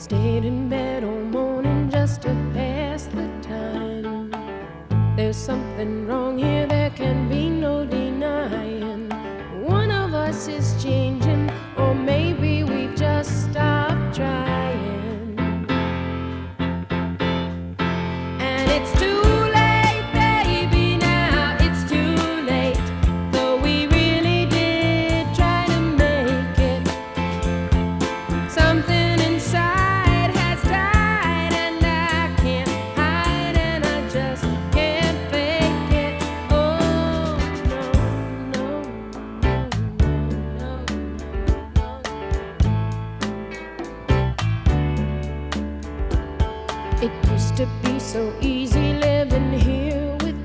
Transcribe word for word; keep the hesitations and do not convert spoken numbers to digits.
Stayed in bed all morning just to pass the time. There's something wrong here, there can be no denying. One of us is changing.